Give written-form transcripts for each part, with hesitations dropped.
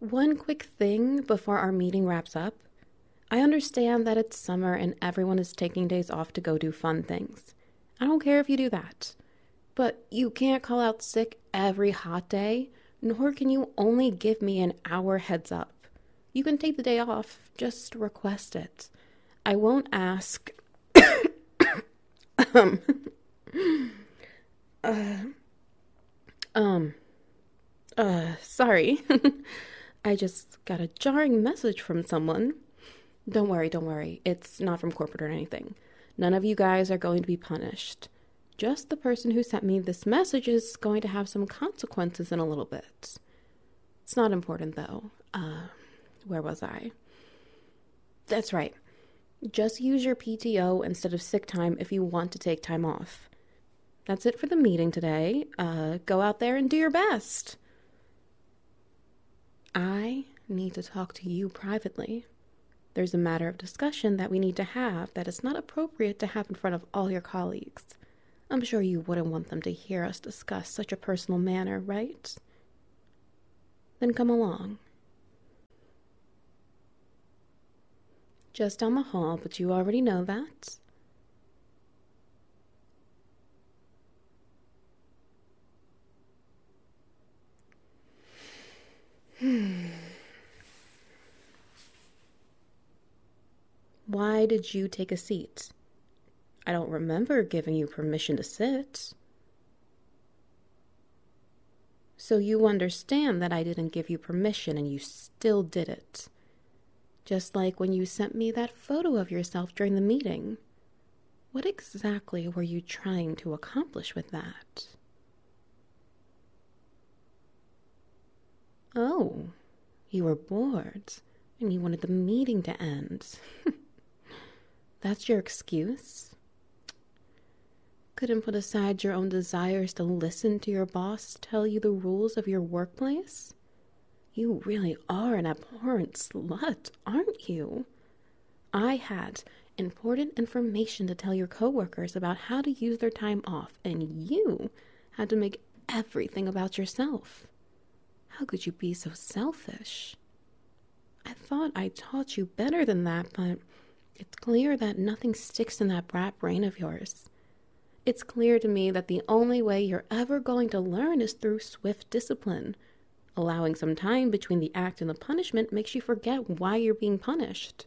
One quick thing before our meeting wraps up. I understand that it's summer and everyone is taking days off to go do fun things. I don't care if you do that. But you can't call out sick every hot day, nor can you only give me an hour heads up. You can take the day off, just request it. I won't ask. um, sorry. I just got a jarring message from someone. Don't worry. It's not from corporate or anything. None of you guys are going to be punished. Just the person who sent me this message is going to have some consequences in a little bit. It's not important, though. Where was I? That's right. Just use your PTO instead of sick time if you want to take time off. That's it for the meeting today. Go out there and do your best. I need to talk to you privately. There's a matter of discussion that we need to have that is not appropriate to have in front of all your colleagues. I'm sure you wouldn't want them to hear us discuss such a personal matter, right? Then come along. Just down the hall, but you already know that. Why did you take a seat? I don't remember giving you permission to sit. So you understand that I didn't give you permission and you still did it. Just like when you sent me that photo of yourself during the meeting. What exactly were you trying to accomplish with that? Oh, you were bored and you wanted the meeting to end. That's your excuse? Couldn't put aside your own desires to listen to your boss tell you the rules of your workplace? You really are an abhorrent slut, aren't you? I had important information to tell your coworkers about how to use their time off, and you had to make everything about yourself. How could you be so selfish? I thought I taught you better than that, but it's clear that nothing sticks in that brat brain of yours. It's clear to me that the only way you're ever going to learn is through swift discipline. Allowing some time between the act and the punishment makes you forget why you're being punished.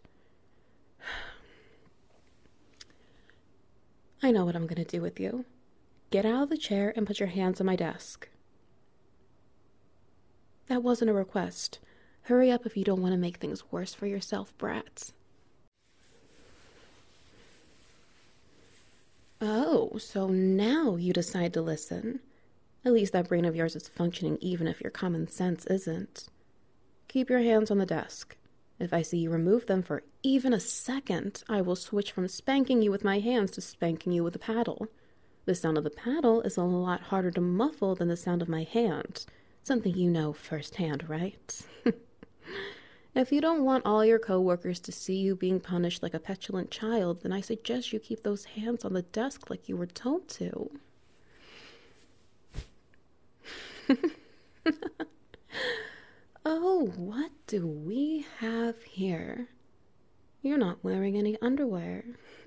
I know what I'm going to do with you. Get out of the chair and put your hands on my desk. That wasn't a request. Hurry up if you don't want to make things worse for yourself, brats. Oh, so now you decide to listen. At least that brain of yours is functioning even if your common sense isn't. Keep your hands on the desk. If I see you remove them for even a second, I will switch from spanking you with my hands to spanking you with a paddle. The sound of the paddle is a lot harder to muffle than the sound of my hand. Something you know firsthand, right? If you don't want all your coworkers to see you being punished like a petulant child, then I suggest you keep those hands on the desk like you were told to. Oh, what do we have here? You're not wearing any underwear.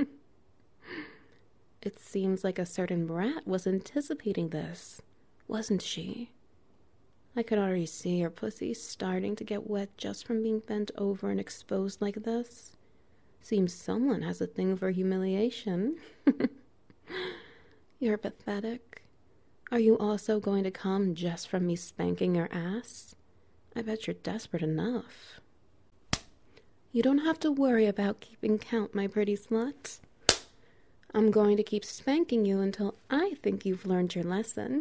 It seems like a certain brat was anticipating this, wasn't she? I could already see your pussy starting to get wet just from being bent over and exposed like this. Seems someone has a thing for humiliation. You're pathetic. Are you also going to come just from me spanking your ass? I bet you're desperate enough. You don't have to worry about keeping count, my pretty slut. I'm going to keep spanking you until I think you've learned your lesson.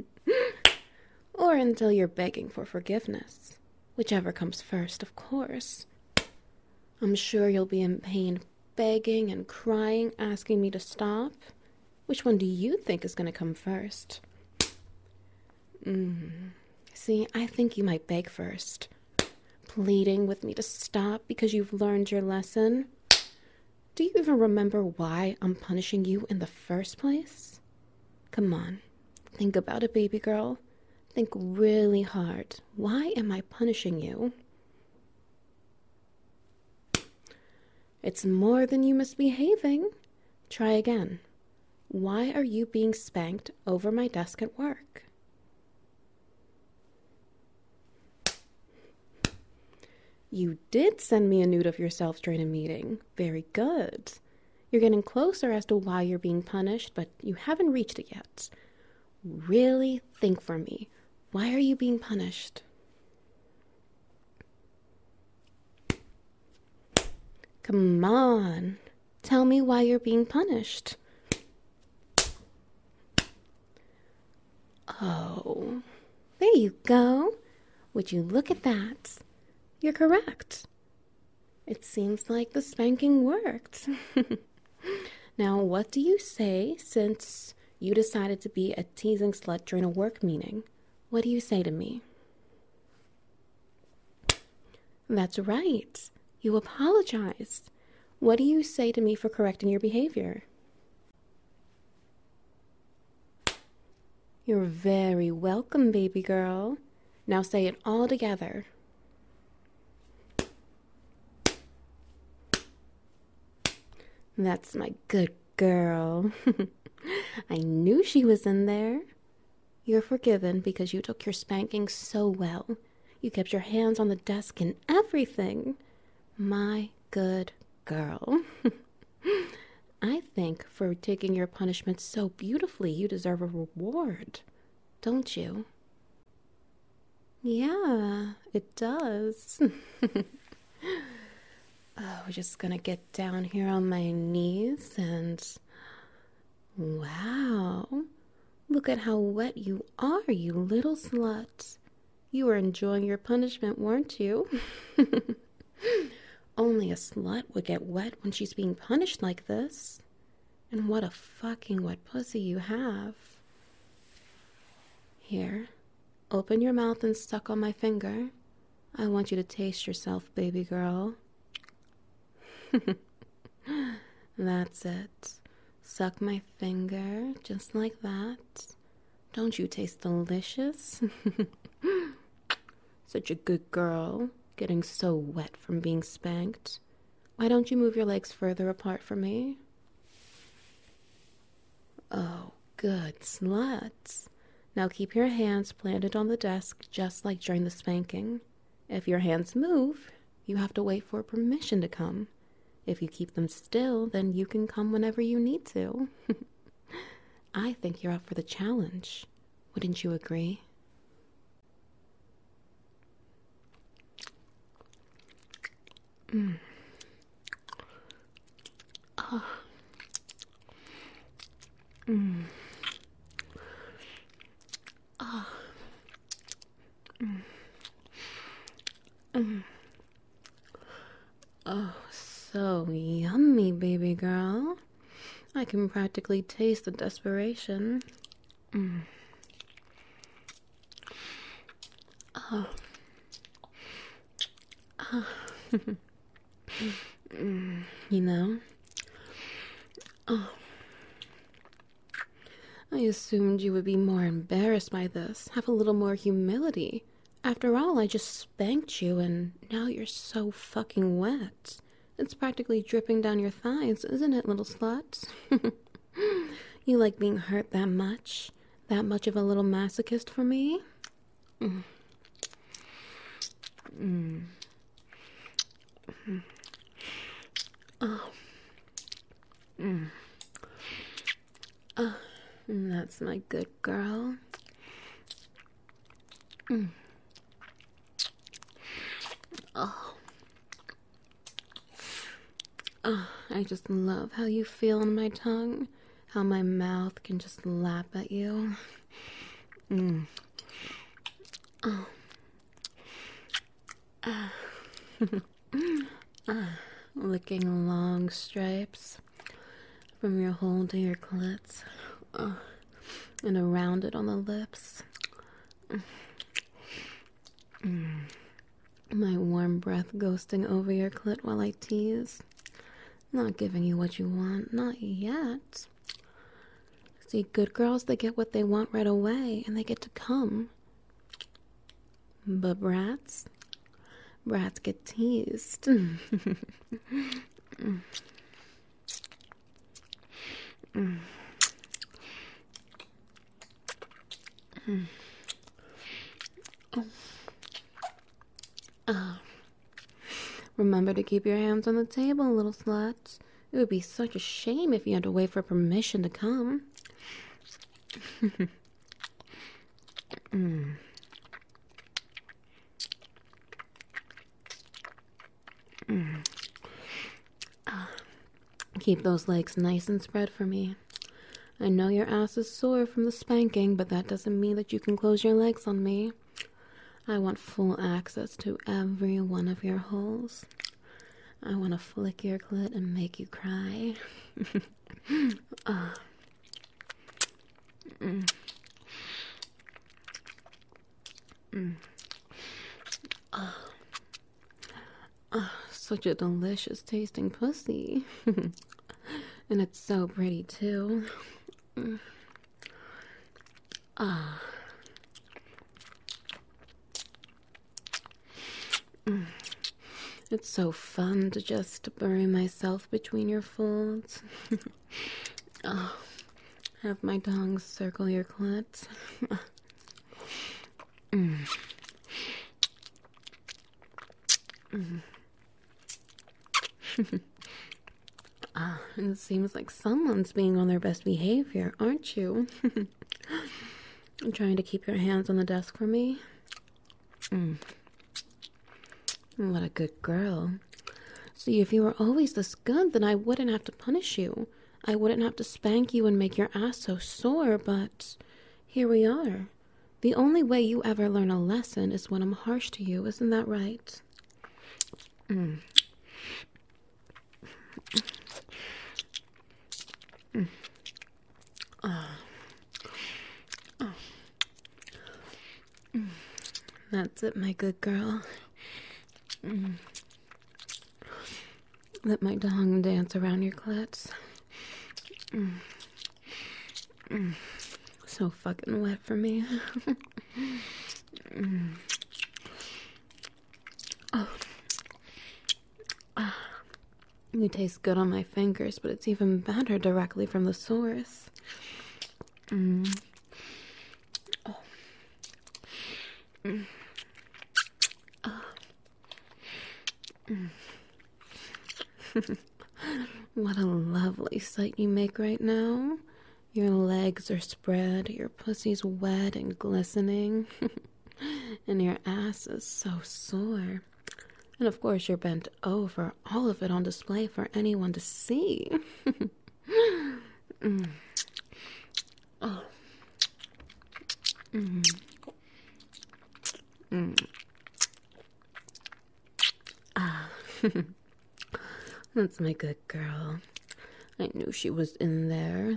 Or until you're begging for forgiveness. Whichever comes first, of course. I'm sure you'll be in pain, begging and crying, asking me to stop. Which one do you think is going to come first? See, I think you might beg first. Pleading with me to stop because you've learned your lesson. Do you even remember why I'm punishing you in the first place? Come on, think about it, baby girl. Think really hard. Why am I punishing you? It's more than you misbehaving. Try again. Why are you being spanked over my desk at work? You did send me a nude of yourself during a meeting. Very good. You're getting closer as to why you're being punished, but you haven't reached it yet. Really think for me. Why are you being punished? Come on. Tell me why you're being punished. Oh, there you go. Would you look at that? You're correct. It seems like the spanking worked. Now, what do you say since you decided to be a teasing slut during a work meeting? What do you say to me? That's right. You apologized. What do you say to me for correcting your behavior? You're very welcome, baby girl. Now say it all together. That's my good girl. I knew she was in there. You're forgiven because you took your spanking so well. You kept your hands on the desk and everything. My good girl. I think for taking your punishment so beautifully, you deserve a reward, don't you? Yeah, it does. Oh, we're just gonna get down here on my knees and... Wow. Look at how wet you are, you little slut. You were enjoying your punishment, weren't you? Only a slut would get wet when she's being punished like this. And what a fucking wet pussy you have. Here, open your mouth and suck on my finger. I want you to taste yourself, baby girl. That's it. Suck my finger, just like that. Don't you taste delicious? Such a good girl, getting so wet from being spanked. Why don't you move your legs further apart from me? Oh, good slut. Now keep your hands planted on the desk just like during the spanking. If your hands move, you have to wait for permission to come. If you keep them still, then you can come whenever you need to. I think you're up for the challenge. Wouldn't you agree? Oh. Oh. Oh, so yummy, baby girl. I can practically taste the desperation. Oh. Oh. You know? Oh. I assumed you would be more embarrassed by this, have a little more humility. After all, I just spanked you and now you're so fucking wet. It's practically dripping down your thighs, isn't it, little slut? You like being hurt that much? That much of a little masochist for me? Oh. Oh. That's my good girl. Oh. Oh, I just love how you feel on my tongue, how my mouth can just lap at you. Oh. Licking long stripes from your hole to your clit, and around it on the lips. My warm breath ghosting over your clit while I tease. Not giving you what you want, not yet. See, good girls, they get what they want right away, and they get to come. But brats get teased. Remember to keep your hands on the table, little slut. It would be such a shame if you had to wait for permission to come. Keep those legs nice and spread for me. I know your ass is sore from the spanking, but that doesn't mean that you can close your legs on me. I want full access to every one of your holes. I want to flick your clit and make you cry. Such a delicious tasting pussy. And it's so pretty too. It's so fun to just bury myself between your folds. Have my tongue circle your clit. It seems like someone's being on their best behavior, aren't you? I'm trying to keep your hands on the desk for me. What a good girl. See, if you were always this good, then I wouldn't have to punish you. I wouldn't have to spank you and make your ass so sore, but here we are. The only way you ever learn a lesson is when I'm harsh to you, isn't that right? That's it, my good girl. Let my tongue dance around your clits. So fucking wet for me. You taste good on my fingers, but it's even better directly from the source. What a lovely sight you make right now. Your legs are spread, your pussy's wet and glistening, and your ass is so sore. And of course you're bent over, all of it on display for anyone to see. That's my good girl. I knew she was in there.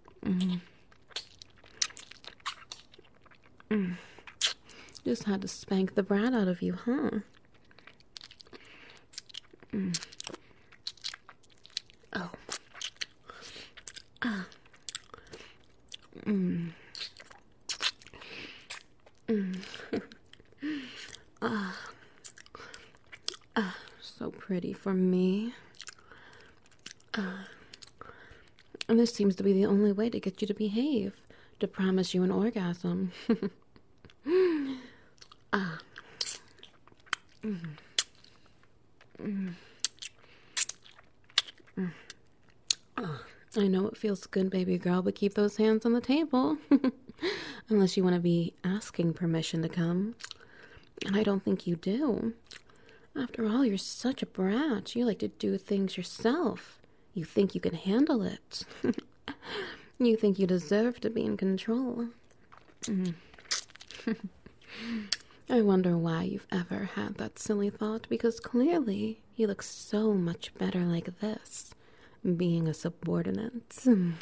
Just had to spank the brat out of you, huh? So pretty for me. And this seems to be the only way to get you to behave, to promise you an orgasm. I know it feels good, baby girl, but keep those hands on the table. Unless you want to be asking permission to come. And I don't think you do. After all, you're such a brat. You like to do things yourself. You think you can handle it. You think you deserve to be in control. I wonder why you've ever had that silly thought, because clearly you look so much better like this, being a subordinate.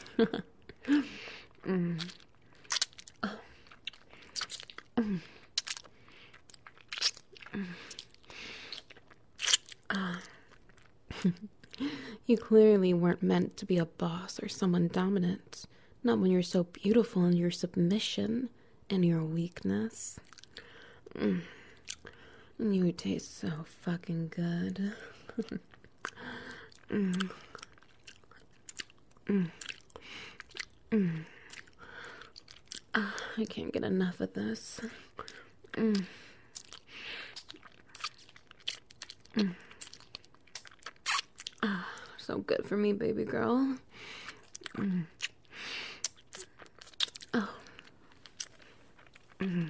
You clearly weren't meant to be a boss or someone dominant. Not when you're so beautiful in your submission and your weakness. You taste so fucking good. mm. Mm. Mm. I can't get enough of this. Mm. Mm. So good for me, baby girl. Mm. Oh. Mm.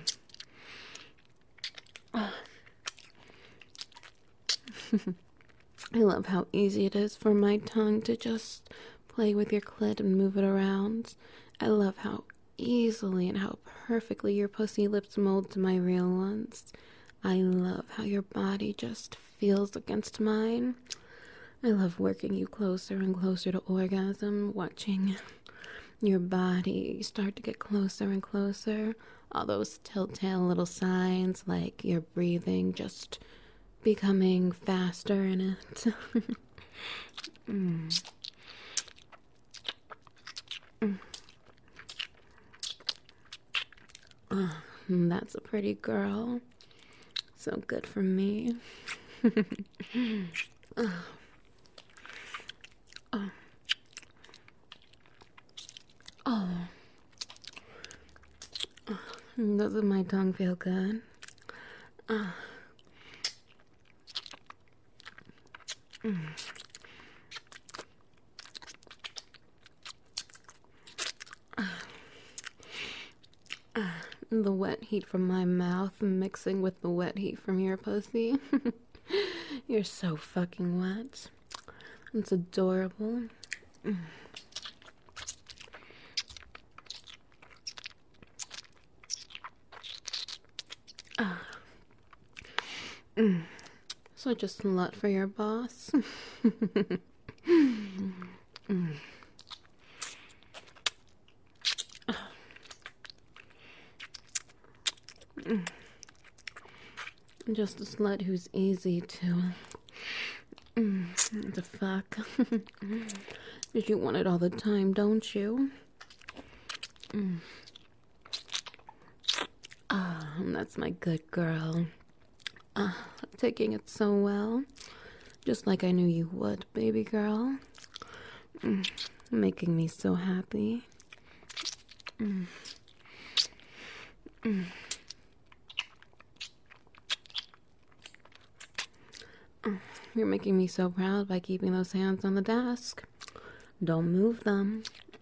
I love how easy it is for my tongue to just play with your clit and move it around. I love how easily and how perfectly your pussy lips mold to my real ones. I love how your body just feels against mine. I love working you closer and closer to orgasm, watching your body start to get closer and closer. All those telltale little signs like your breathing just becoming faster in it. mm. Mm. That's a pretty girl. So good for me. oh. Oh. Oh. Doesn't my tongue feel good? Mm. The wet heat from my mouth mixing with the wet heat from your pussy. You're so fucking wet. It's adorable. Such a slut for your boss. Just a slut who's easy to fuck. Because you want it all the time, don't you? That's my good girl. Taking it so well. Just like I knew you would, baby girl. Making me so happy. You're making me so proud by keeping those hands on the desk. Don't move them.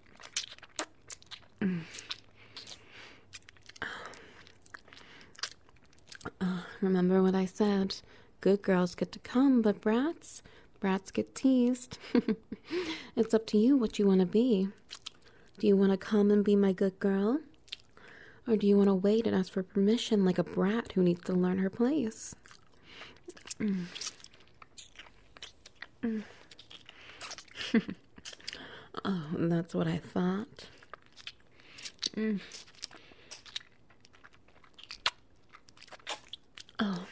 Remember what I said. Good girls get to come, but brats get teased. It's up to you what you want to be. Do you want to come and be my good girl? Or do you want to wait and ask for permission like a brat who needs to learn her place? Oh, that's what I thought. Oh.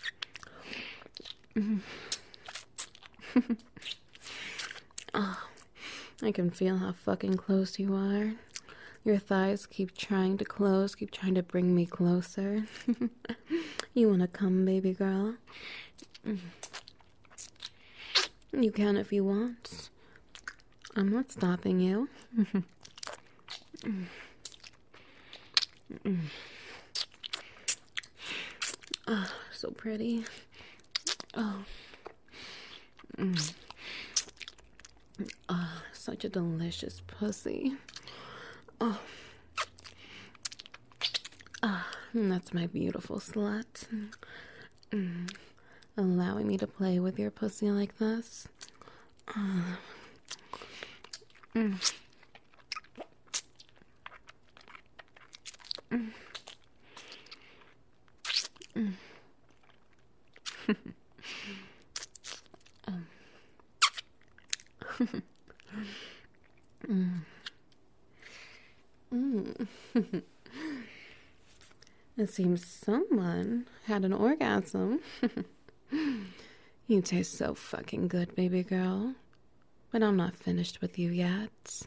Oh. I can feel how fucking close you are. Your thighs keep trying to close, keep trying to bring me closer. You wanna come, baby girl? You can if you want. I'm not stopping you. Oh, so pretty. Oh. Oh, such a delicious pussy. Oh. That's my beautiful slut. Allowing me to play with your pussy like this. It seems someone had an orgasm. You taste so fucking good, baby girl. But I'm not finished with you yet.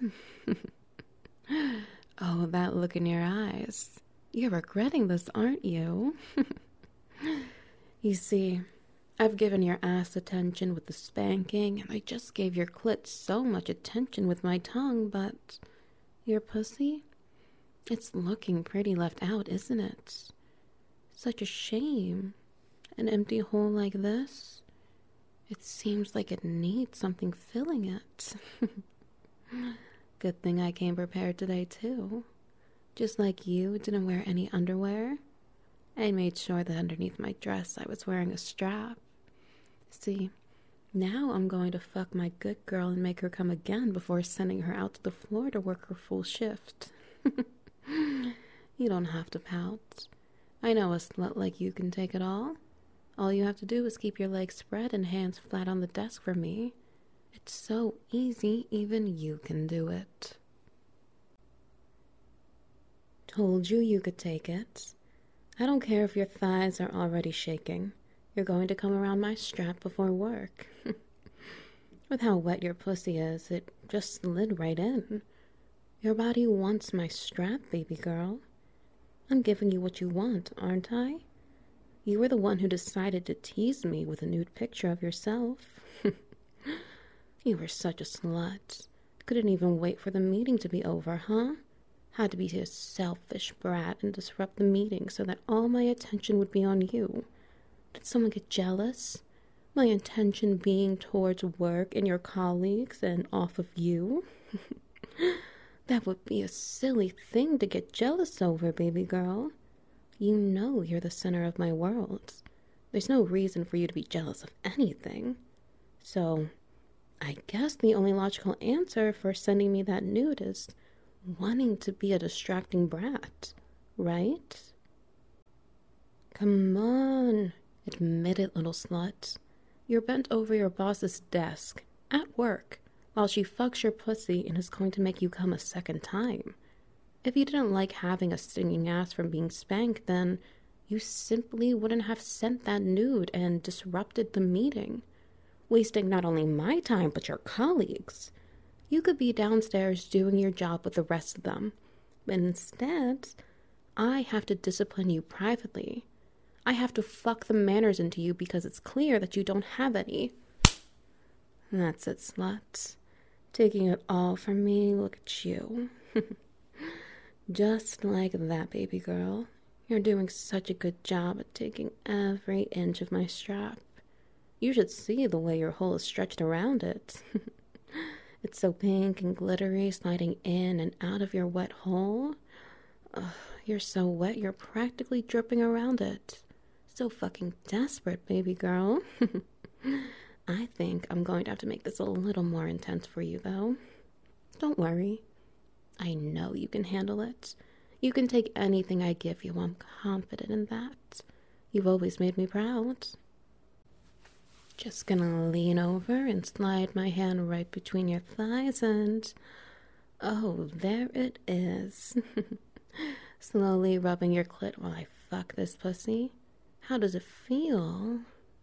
Oh, that look in your eyes. You're regretting this, aren't you? You see, I've given your ass attention with the spanking, and I just gave your clit so much attention with my tongue, but your pussy? It's looking pretty left out, isn't it? Such a shame. An empty hole like this? It seems like it needs something filling it. Good thing I came prepared today, too. Just like you didn't wear any underwear, I made sure that underneath my dress I was wearing a strap. See, now I'm going to fuck my good girl and make her come again before sending her out to the floor to work her full shift. You don't have to pout. I know a slut like you can take it all. All you have to do is keep your legs spread and hands flat on the desk for me. It's so easy, even you can do it. Told you you could take it. I don't care if your thighs are already shaking. You're going to come around my strap before work. With how wet your pussy is, it just slid right in. Your body wants my strap, baby girl. I'm giving you what you want, aren't I? You were the one who decided to tease me with a nude picture of yourself. You were such a slut. Couldn't even wait for the meeting to be over, huh? Had to be a selfish brat and disrupt the meeting so that all my attention would be on you. Did someone get jealous? My intention being towards work and your colleagues and off of you? That would be a silly thing to get jealous over, baby girl. You know you're the center of my world. There's no reason for you to be jealous of anything. So, I guess the only logical answer for sending me that nude is wanting to be a distracting brat, right? Come on, admit it, little slut. You're bent over your boss's desk, at work, while she fucks your pussy and is going to make you come a second time. If you didn't like having a stinging ass from being spanked, then you simply wouldn't have sent that nude and disrupted the meeting, wasting not only my time but your colleagues. You could be downstairs doing your job with the rest of them, but instead, I have to discipline you privately. I have to fuck the manners into you because it's clear that you don't have any. That's it, slut. Taking it all from me, look at you. Just like that, baby girl. You're doing such a good job at taking every inch of my strap. You should see the way your hole is stretched around it. It's so pink and glittery, sliding in and out of your wet hole. Ugh, you're so wet, you're practically dripping around it. So fucking desperate, baby girl. I think I'm going to have to make this a little more intense for you, though. Don't worry. I know you can handle it. You can take anything I give you. I'm confident in that. You've always made me proud. Just gonna lean over and slide my hand right between your thighs and... oh, there it is. Slowly rubbing your clit while I fuck this pussy. How does it feel?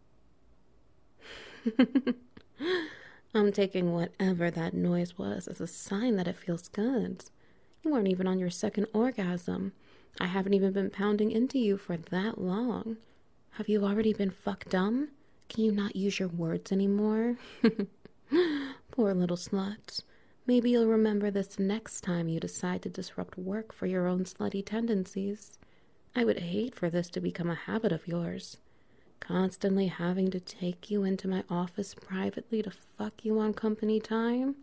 I'm taking whatever that noise was as a sign that it feels good. You weren't even on your second orgasm. I haven't even been pounding into you for that long. Have you already been fucked dumb? Can you not use your words anymore? Poor little slut. Maybe you'll remember this next time you decide to disrupt work for your own slutty tendencies. I would hate for this to become a habit of yours. Constantly having to take you into my office privately to fuck you on company time.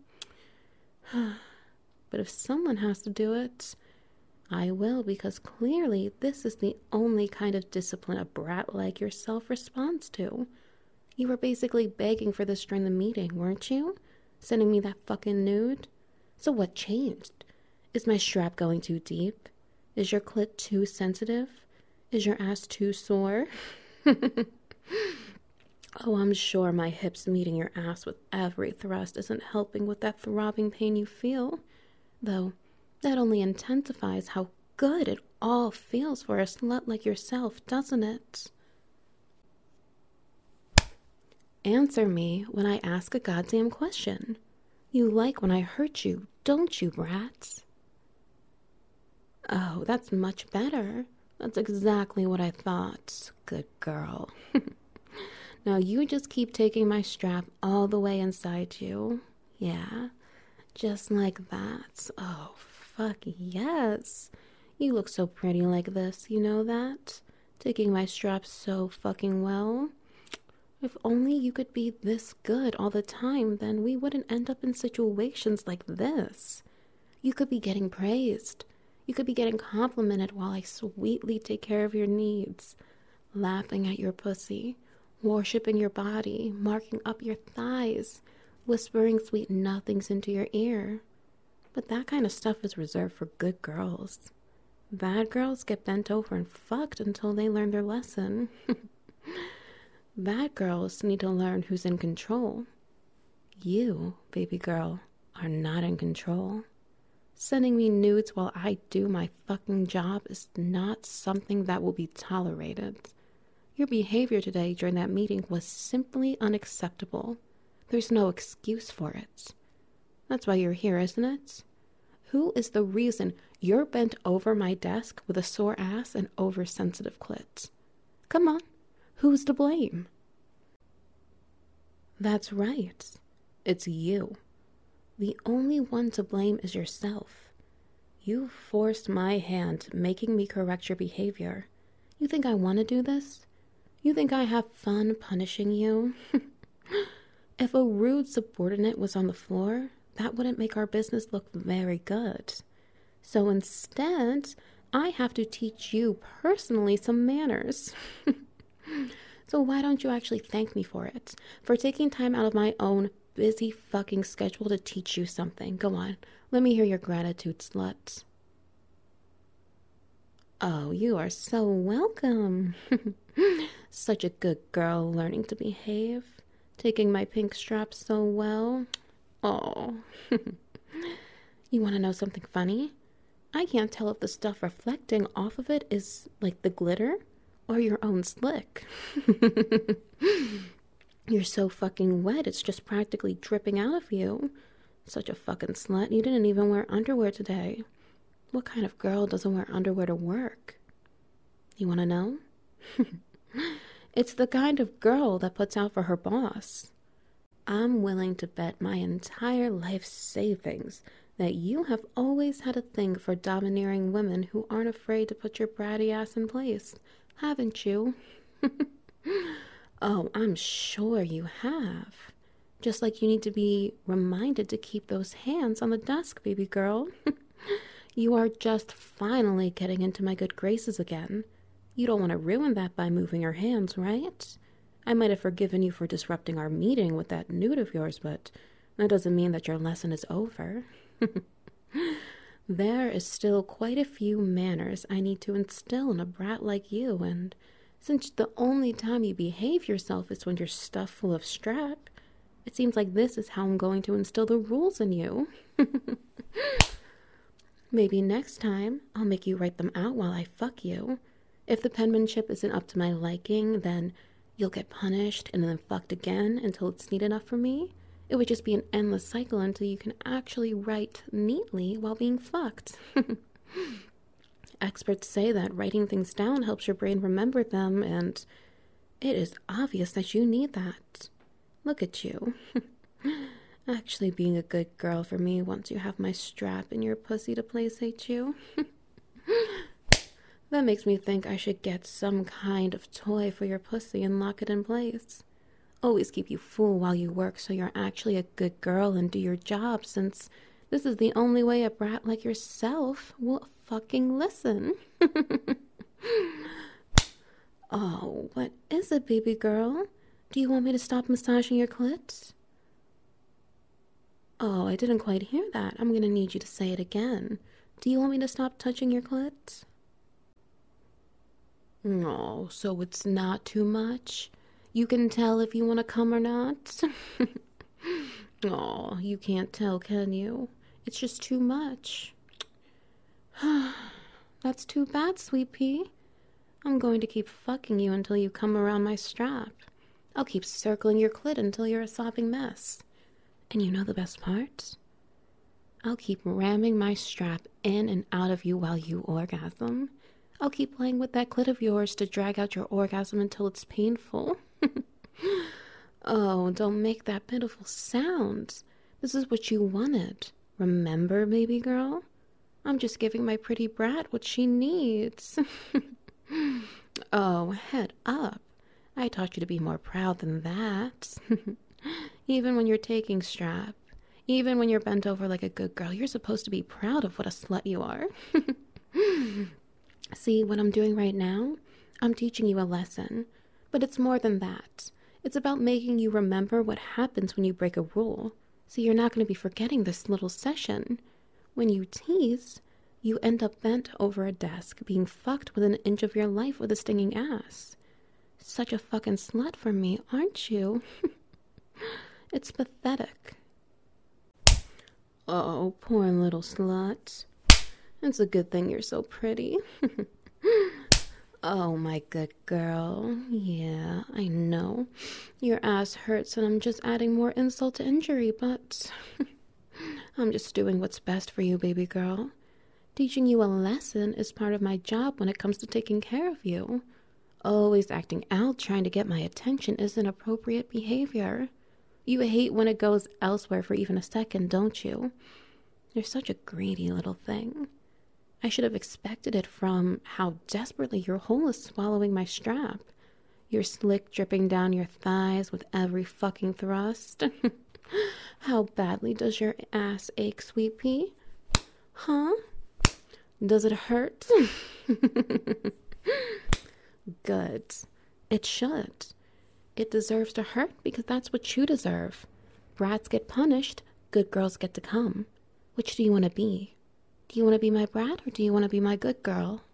But if someone has to do it, I will, because clearly this is the only kind of discipline a brat like yourself responds to. You were basically begging for this during the meeting, weren't you? Sending me that fucking nude? So what changed? Is my strap going too deep? Is your clit too sensitive? Is your ass too sore? Oh, I'm sure my hips meeting your ass with every thrust isn't helping with that throbbing pain you feel. Though, that only intensifies how good it all feels for a slut like yourself, doesn't it? Answer me when I ask a goddamn question. You like when I hurt you, don't you, brats? Oh, that's much better. That's exactly what I thought. Good girl. Now you just keep taking my strap all the way inside you. Yeah, just like that. Oh, fuck yes. You look so pretty like this, you know that? Taking my strap so fucking well. If only you could be this good all the time, then we wouldn't end up in situations like this. You could be getting praised. You could be getting complimented while I sweetly take care of your needs, laughing at your pussy, worshipping your body, marking up your thighs, whispering sweet nothings into your ear. But that kind of stuff is reserved for good girls. Bad girls get bent over and fucked until they learn their lesson. Bad girls need to learn who's in control. You, baby girl, are not in control. Sending me nudes while I do my fucking job is not something that will be tolerated. Your behavior today during that meeting was simply unacceptable. There's no excuse for it. That's why you're here, isn't it? Who is the reason you're bent over my desk with a sore ass and oversensitive clit? Come on, who's to blame? That's right. It's you. The only one to blame is yourself. You forced my hand, making me correct your behavior. You think I want to do this? You think I have fun punishing you? If a rude subordinate was on the floor, that wouldn't make our business look very good. So instead, I have to teach you personally some manners. So why don't you actually thank me for it? For taking time out of my own busy fucking schedule to teach you something. Go on, let me hear your gratitude, slut. Oh, you are so welcome. Such a good girl learning to behave. Taking my pink strap so well. Oh. You want to know something funny? I can't tell if the stuff reflecting off of it is like the glitter or your own slick. You're so fucking wet, it's just practically dripping out of you. Such a fucking slut. You didn't even wear underwear today. What kind of girl doesn't wear underwear to work? You want to know? It's the kind of girl that puts out for her boss. I'm willing to bet my entire life savings that you have always had a thing for domineering women who aren't afraid to put your bratty ass in place, haven't you? Oh, I'm sure you have. Just like you need to be reminded to keep those hands on the desk, baby girl. You are just finally getting into my good graces again. You don't want to ruin that by moving your hands, right? I might have forgiven you for disrupting our meeting with that nude of yours, but that doesn't mean that your lesson is over. There is still quite a few manners I need to instill in a brat like you, and since the only time you behave yourself is when you're stuffed full of strap, it seems like this is how I'm going to instill the rules in you. Maybe next time I'll make you write them out while I fuck you. If the penmanship isn't up to my liking, then you'll get punished and then fucked again until it's neat enough for me. It would just be an endless cycle until you can actually write neatly while being fucked. Experts say that writing things down helps your brain remember them, and it is obvious that you need that. Look at you. Actually being a good girl for me once you have my strap in your pussy to placate you. That makes me think I should get some kind of toy for your pussy and lock it in place. Always keep you full while you work so you're actually a good girl and do your job, since this is the only way a brat like yourself will fucking listen. Oh, what is it, baby girl? Do you want me to stop massaging your clit? Oh, I didn't quite hear that. I'm gonna need you to say it again. Do you want me to stop touching your clit? Oh, so it's not too much? You can tell if you want to come or not? Oh, you can't tell, can you? It's just too much. That's too bad, sweet pea. I'm going to keep fucking you until you come around my strap. I'll keep circling your clit until you're a sopping mess. And you know the best part? I'll keep ramming my strap in and out of you while you orgasm. I'll keep playing with that clit of yours to drag out your orgasm until it's painful. Oh, don't make that pitiful sound. This is what you wanted. Remember, baby girl? I'm just giving my pretty brat what she needs. Oh, head up. I taught you to be more proud than that. Even when you're taking strap, even when you're bent over like a good girl, you're supposed to be proud of what a slut you are. See, what I'm doing right now? I'm teaching you a lesson. But it's more than that. It's about making you remember what happens when you break a rule. So you're not going to be forgetting this little session. When you tease, you end up bent over a desk, being fucked within an inch of your life with a stinging ass. Such a fucking slut for me, aren't you? It's pathetic. Oh, poor little slut. It's a good thing you're so pretty. Oh, my good girl. Yeah, I know. Your ass hurts and I'm just adding more insult to injury, but I'm just doing what's best for you, baby girl. Teaching you a lesson is part of my job when it comes to taking care of you. Always acting out, trying to get my attention is inappropriate behavior. You hate when it goes elsewhere for even a second, don't you? You're such a greedy little thing. I should have expected it from how desperately your hole is swallowing my strap. Your slick dripping down your thighs with every fucking thrust. How badly does your ass ache, sweet pea? Huh? Does it hurt? Good. It should. It deserves to hurt because that's what you deserve. Brats get punished, good girls get to come. Which do you want to be? Do you want to be my brat or do you want to be my good girl?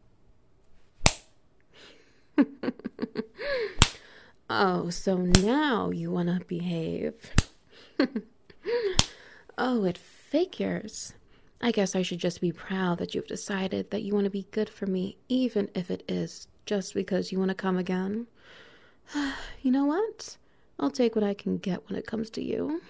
Oh, so now you want to behave. Oh, it figures. I guess I should just be proud that you've decided that you want to be good for me, even if it is just because you want to come again. You know what? I'll take what I can get when it comes to you.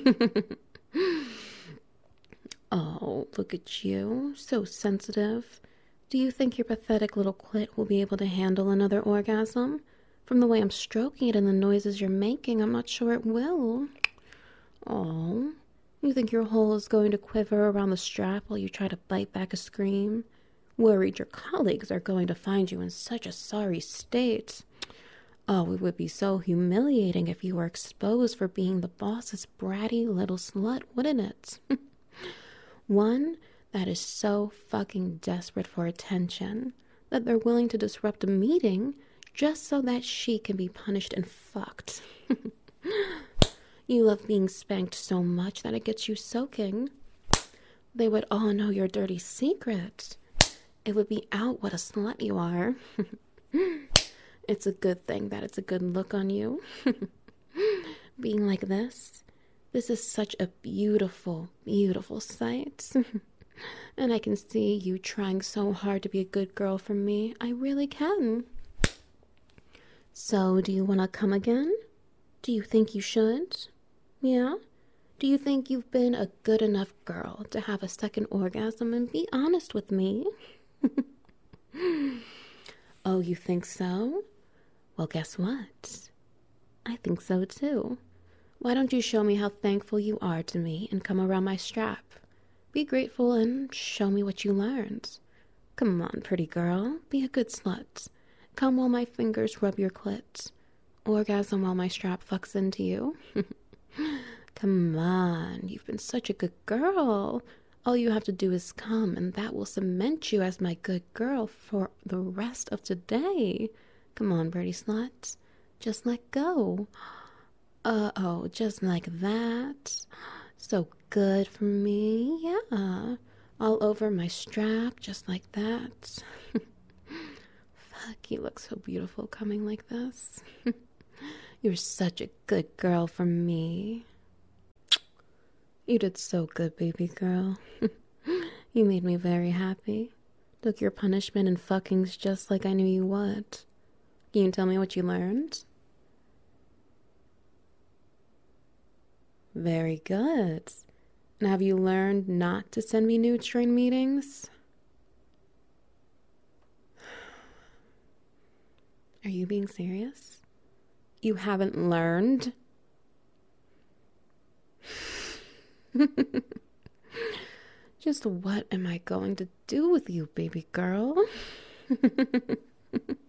Oh, look at you. So sensitive. Do you think your pathetic little clit will be able to handle another orgasm? From the way I'm stroking it and the noises you're making, I'm not sure it will. Oh, you think your hole is going to quiver around the strap while you try to bite back a scream? Worried your colleagues are going to find you in such a sorry state. Oh, it would be so humiliating if you were exposed for being the boss's bratty little slut, wouldn't it? One that is so fucking desperate for attention that they're willing to disrupt a meeting just so that she can be punished and fucked. You love being spanked so much that it gets you soaking. They would all know your dirty secret. It would be out what a slut you are. It's a good thing that it's a good look on you. Being like this is such a beautiful, beautiful sight. And I can see you trying so hard to be a good girl for me. I really can. So, do you want to come again? Do you think you should? Yeah? Do you think you've been a good enough girl to have a second orgasm and be honest with me? Oh, you think so? Well, guess what? I think so too. Why don't you show me how thankful you are to me and come around my strap? Be grateful and show me what you learned. Come on, pretty girl. Be a good slut. Come while my fingers rub your clit. Orgasm while my strap fucks into you. Come on, you've been such a good girl. All you have to do is come, and that will cement you as my good girl for the rest of today. Come on, pretty slut. Just let go. Oh, just like that. So good for me, yeah. All over my strap, just like that. Fuck, you look so beautiful coming like this. You're such a good girl for me. You did so good, baby girl. You made me very happy. Took your punishment and fuckings just like I knew you would. Can you tell me what you learned? Very good. And have you learned not to send me nudes during meetings? Are you being serious? You haven't learned? Just what am I going to do with you, baby girl?